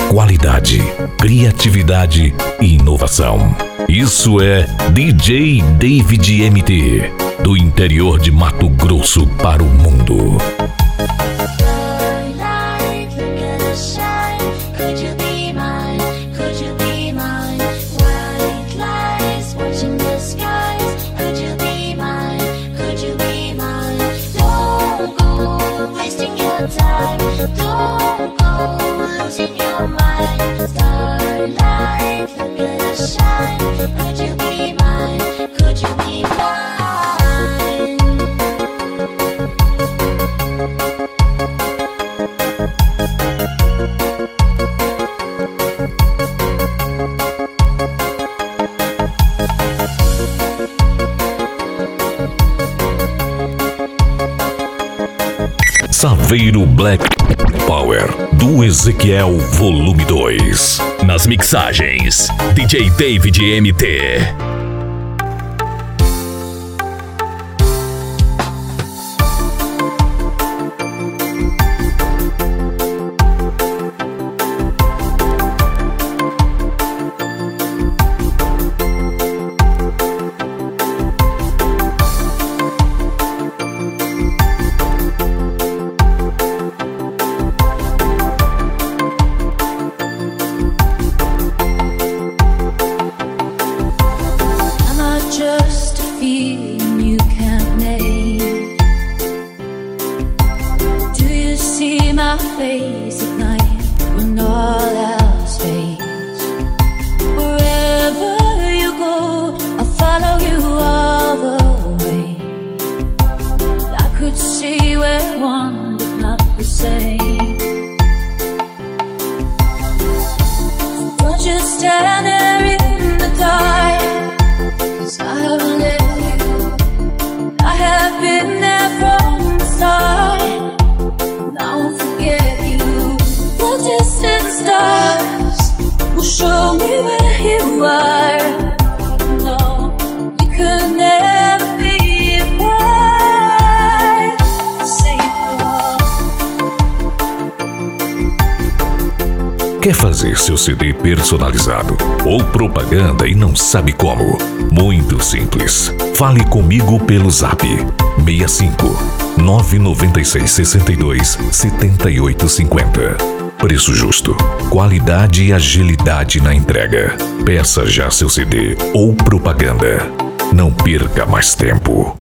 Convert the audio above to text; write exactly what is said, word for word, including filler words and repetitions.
qualidade, criatividade e inovação. Isso é D J David M T, do interior de Mato Grosso para o mundo. Saveiro Black Power, do Ezequiel Volume dois. Nas mixagens, D J David M T. Face at night when all else fades. Wherever you go, I'll follow you all the way. I could see we're one but not the same. Don't just stand there in the dark, 'cause I haven't left you. I have been there from the start. Distant stars will show me where you are. No, you could never be apart. Say Quer fazer seu C D personalizado ou propaganda e não sabe como? Muito simples. Fale comigo pelo Zap seis cinco nove nove seis seis dois sete oito cinco zero. Preço justo, qualidade e agilidade na entrega. Peça já seu C D ou propaganda. Não perca mais tempo.